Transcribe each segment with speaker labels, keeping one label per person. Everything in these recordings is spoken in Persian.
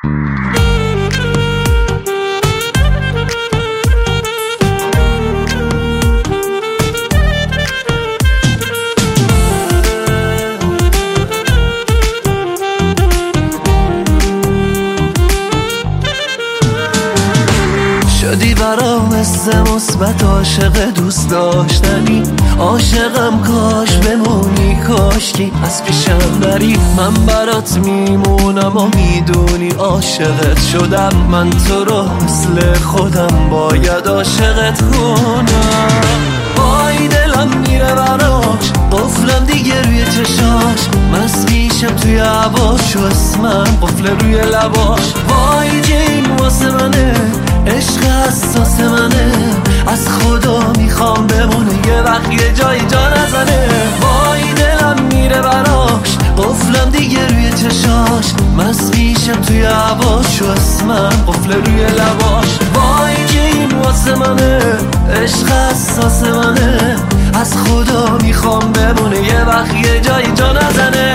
Speaker 1: شدی برام حس مثبت، عاشق دوست داشتنی، عاشقم کاش بمونی، کاشکی از پیشم نری. من برات میمونم و میدونی عاشقت شدم، من تو رو مثل خودم باید عاشقت کنم. وای دلم میره براش، قفلم دیگه روی چشاش، مست میشم توی هواش و اسمم قفل روی لباش. وای جین واسه منه، عشق حساس منه، از خدا میخوام بمونه یه وقت یه جایی جا نزنه. وای دلم میره براش، قفلم دیگه روی چشاش، مست میشم توی هواش و اسمم قفل روی لباش. وای که این واسه منه، عشق حساس منه، از خدا میخوام بمونه یه وقت یه جایی جا نزنه.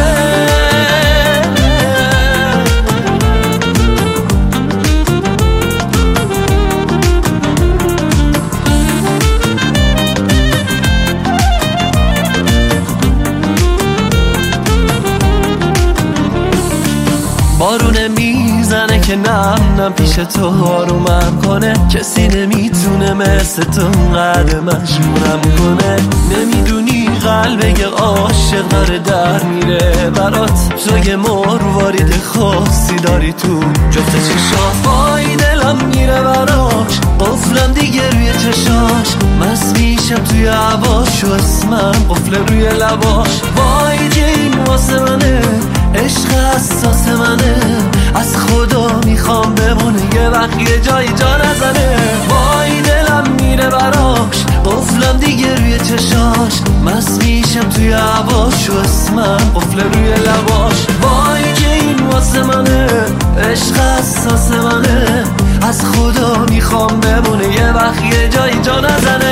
Speaker 1: بارونه میزنه که نم پیش تو آرومم کنه، کسی نمیتونه مثل تو قدر مجبورم کنه. نمیدونی قلب یه عاشق داره در میره برات، تو یه مروارید خاصی داری تو جفت چشات. وای دلم میره براش، قفلم دیگه روی چشاش، مست میشم توی هواش و اسمم قفل روی لباش. وای که این واسه منه، عشق حساس منه، از خدا میخوام بمونه یه وقت یه جایی جا نزنه. وای دلم میره براش، قفلم دیگه روی چشاش، مست میشم توی هواش و اسمم قفل روی لباش. وای که این واسه منه، عشق حساس منه، از خدا میخوام بمونه یه وقت یه جایی جا نزنه.